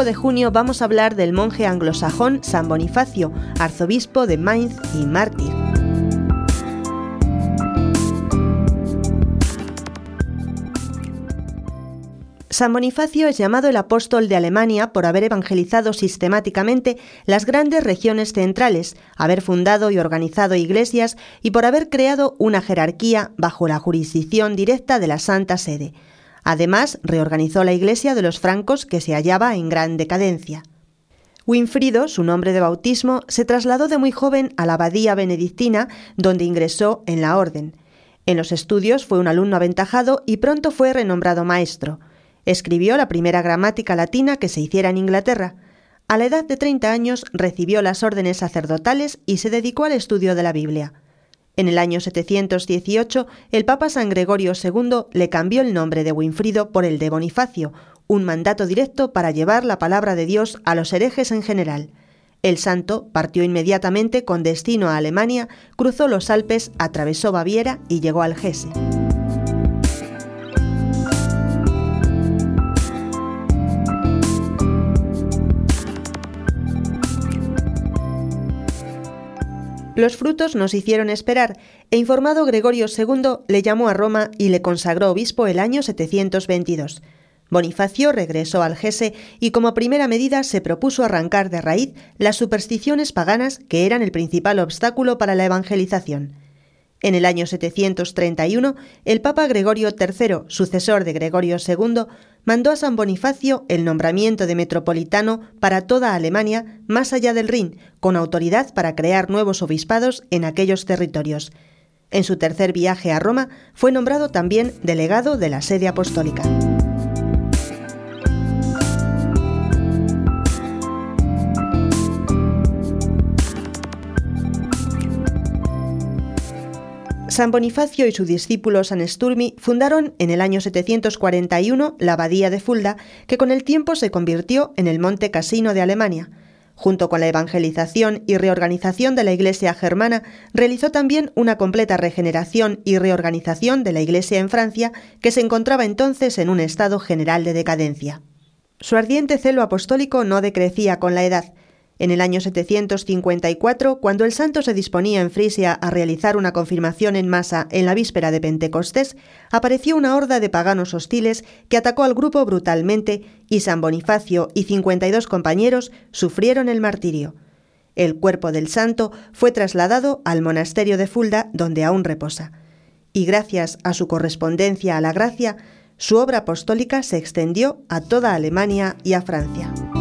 5 de junio vamos a hablar del monje anglosajón San Bonifacio, arzobispo de Mainz y mártir. San Bonifacio es llamado el apóstol de Alemania por haber evangelizado sistemáticamente las grandes regiones centrales, haber fundado y organizado iglesias y por haber creado una jerarquía bajo la jurisdicción directa de la Santa Sede. Además, reorganizó la iglesia de los francos que se hallaba en gran decadencia. Winfrido, su nombre de bautismo, se trasladó de muy joven a la abadía benedictina, donde ingresó en la orden. En los estudios fue un alumno aventajado y pronto fue renombrado maestro. Escribió la primera gramática latina que se hiciera en Inglaterra. A la edad de 30 años recibió las órdenes sacerdotales y se dedicó al estudio de la Biblia. En el año 718, el Papa San Gregorio II le cambió el nombre de Winfrido por el de Bonifacio, un mandato directo para llevar la palabra de Dios a los herejes en general. El santo partió inmediatamente con destino a Alemania, cruzó los Alpes, atravesó Baviera y llegó al Hesse. Los frutos nos hicieron esperar, e informado Gregorio II le llamó a Roma y le consagró obispo el año 722. Bonifacio regresó al Hesse y como primera medida se propuso arrancar de raíz las supersticiones paganas que eran el principal obstáculo para la evangelización. En el año 731, el Papa Gregorio III, sucesor de Gregorio II, mandó a San Bonifacio el nombramiento de metropolitano para toda Alemania más allá del Rin, con autoridad para crear nuevos obispados en aquellos territorios. En su tercer viaje a Roma fue nombrado también delegado de la sede apostólica. San Bonifacio y su discípulo San Sturmi fundaron en el año 741 la abadía de Fulda, que con el tiempo se convirtió en el Monte Cassino de Alemania. Junto con la evangelización y reorganización de la Iglesia germana, realizó también una completa regeneración y reorganización de la Iglesia en Francia, que se encontraba entonces en un estado general de decadencia. Su ardiente celo apostólico no decrecía con la edad. En el año 754, cuando el santo se disponía en Frisia a realizar una confirmación en masa en la víspera de Pentecostés, apareció una horda de paganos hostiles que atacó al grupo brutalmente y San Bonifacio y 52 compañeros sufrieron el martirio. El cuerpo del santo fue trasladado al monasterio de Fulda, donde aún reposa. Y gracias a su correspondencia a la gracia, su obra apostólica se extendió a toda Alemania y a Francia.